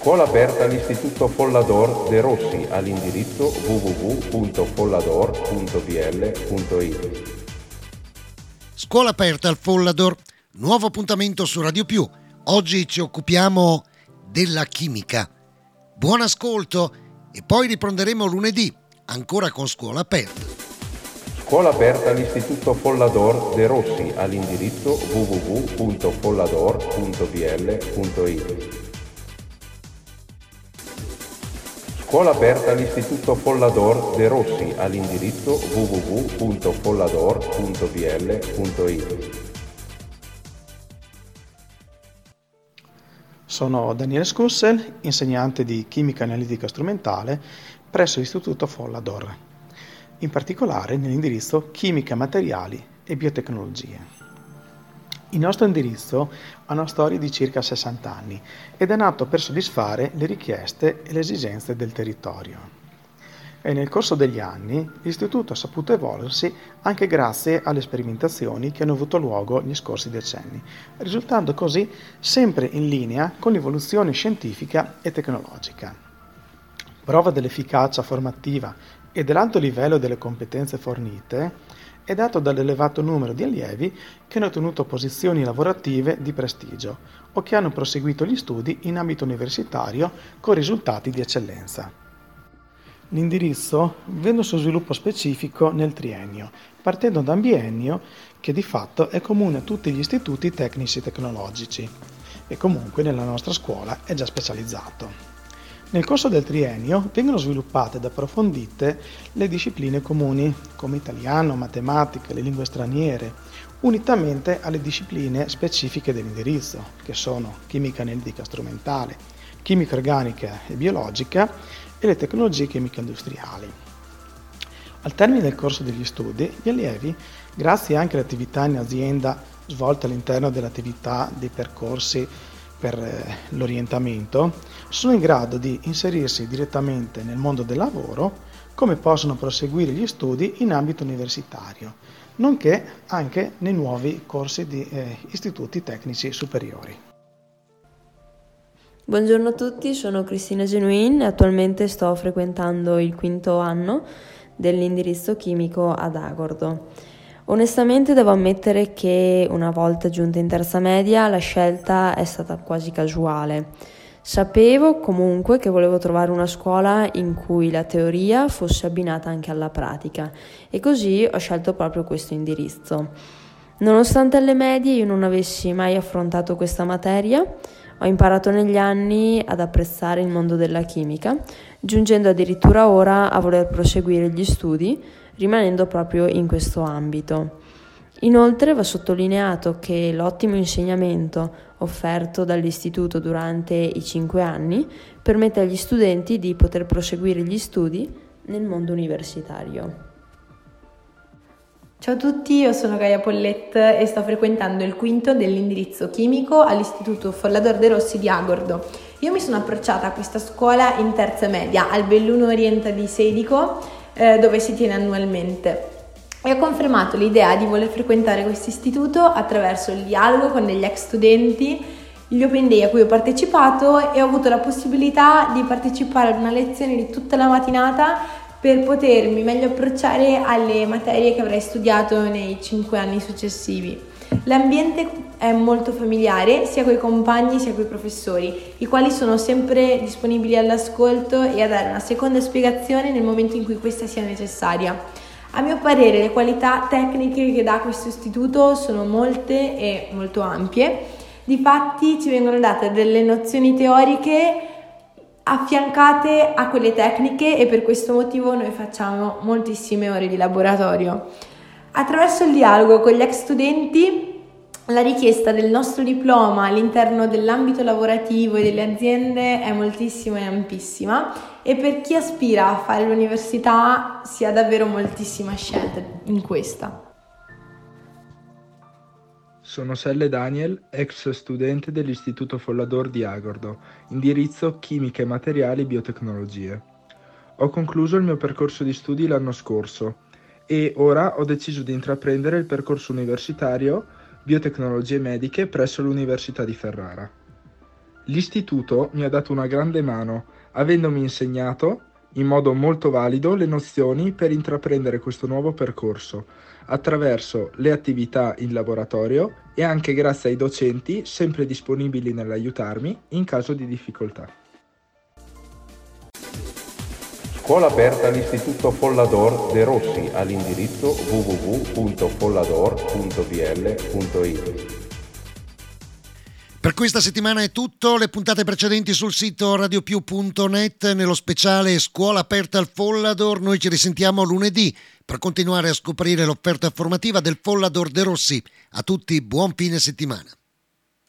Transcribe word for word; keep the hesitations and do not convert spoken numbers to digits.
Scuola aperta all'Istituto Follador De Rossi all'indirizzo w w w punto follador punto b l punto i t. Scuola aperta al Follador, nuovo appuntamento su Radio Più. Oggi ci occupiamo della chimica. Buon ascolto e poi riprenderemo lunedì, ancora con Scuola aperta. Scuola aperta all'Istituto Follador De Rossi all'indirizzo w w w punto follador punto b l punto i t. Scuola aperta all'Istituto Follador De Rossi all'indirizzo w w w punto follador punto b l punto i t. Sono Daniele Scussel, insegnante di chimica analitica strumentale presso l'Istituto Follador, in particolare nell'indirizzo chimica materiali e biotecnologie. Il nostro indirizzo ha una storia di circa sessanta anni ed è nato per soddisfare le richieste e le esigenze del territorio. E nel corso degli anni l'istituto ha saputo evolversi anche grazie alle sperimentazioni che hanno avuto luogo negli scorsi decenni, risultando così sempre in linea con l'evoluzione scientifica e tecnologica. Prova dell'efficacia formativa e dell'alto livello delle competenze fornite è dato dall'elevato numero di allievi che hanno ottenuto posizioni lavorative di prestigio o che hanno proseguito gli studi in ambito universitario con risultati di eccellenza. L'indirizzo vede un suo sviluppo specifico nel triennio, partendo da un biennio che di fatto è comune a tutti gli istituti tecnici tecnologici e comunque nella nostra scuola è già specializzato. Nel corso del triennio vengono sviluppate ed approfondite le discipline comuni, come italiano, matematica, le lingue straniere, unitamente alle discipline specifiche dell'indirizzo, che sono chimica analitica strumentale, chimica organica e biologica e le tecnologie chimiche industriali. Al termine del corso degli studi, gli allievi, grazie anche alle attività in azienda svolte all'interno dell'attività dei percorsi per l'orientamento, sono in grado di inserirsi direttamente nel mondo del lavoro, come possono proseguire gli studi in ambito universitario, nonché anche nei nuovi corsi di eh, istituti tecnici superiori. Buongiorno a tutti, sono Cristina Genuin e attualmente sto frequentando il quinto anno dell'indirizzo chimico ad Agordo. Onestamente devo ammettere che una volta giunta in terza media la scelta è stata quasi casuale. Sapevo comunque che volevo trovare una scuola in cui la teoria fosse abbinata anche alla pratica e così ho scelto proprio questo indirizzo. Nonostante alle medie io non avessi mai affrontato questa materia, ho imparato negli anni ad apprezzare il mondo della chimica, giungendo addirittura ora a voler proseguire gli studi rimanendo proprio in questo ambito. Inoltre va sottolineato che l'ottimo insegnamento offerto dall'istituto durante i cinque anni permette agli studenti di poter proseguire gli studi nel mondo universitario. Ciao a tutti, io sono Gaia Pollet e sto frequentando il quinto dell'indirizzo chimico all'Istituto Follador De Rossi di Agordo. Io mi sono approcciata a questa scuola in terza media, al Belluno Orienta di Sedico, eh, dove si tiene annualmente. E ho confermato l'idea di voler frequentare questo istituto attraverso il dialogo con degli ex studenti, gli open day a cui ho partecipato e ho avuto la possibilità di partecipare ad una lezione di tutta la mattinata per potermi meglio approcciare alle materie che avrei studiato nei cinque anni successivi. L'ambiente è molto familiare sia coi compagni sia coi professori, i quali sono sempre disponibili all'ascolto e a dare una seconda spiegazione nel momento in cui questa sia necessaria. A mio parere le qualità tecniche che dà questo istituto sono molte e molto ampie. Difatti ci vengono date delle nozioni teoriche affiancate a quelle tecniche e per questo motivo noi facciamo moltissime ore di laboratorio. Attraverso il dialogo con gli ex studenti, la richiesta del nostro diploma all'interno dell'ambito lavorativo e delle aziende è moltissima e ampissima e per chi aspira a fare l'università si ha davvero moltissima scelta in questa. Sono Selle Daniel, ex studente dell'Istituto Follador di Agordo, indirizzo Chimica e Materiali Biotecnologie. Ho concluso il mio percorso di studi l'anno scorso e ora ho deciso di intraprendere il percorso universitario Biotecnologie Mediche presso l'Università di Ferrara. L'istituto mi ha dato una grande mano, avendomi insegnato, in modo molto valido, le nozioni per intraprendere questo nuovo percorso, attraverso le attività in laboratorio e anche grazie ai docenti sempre disponibili nell'aiutarmi in caso di difficoltà. Scuola aperta all'Istituto Follador De Rossi all'indirizzo w w w punto follador punto b l punto i t. Per questa settimana è tutto, le puntate precedenti sul sito radiopiù punto net, nello speciale Scuola aperta al Follador. Noi ci risentiamo lunedì per continuare a scoprire l'offerta formativa del Follador De Rossi. A tutti buon fine settimana.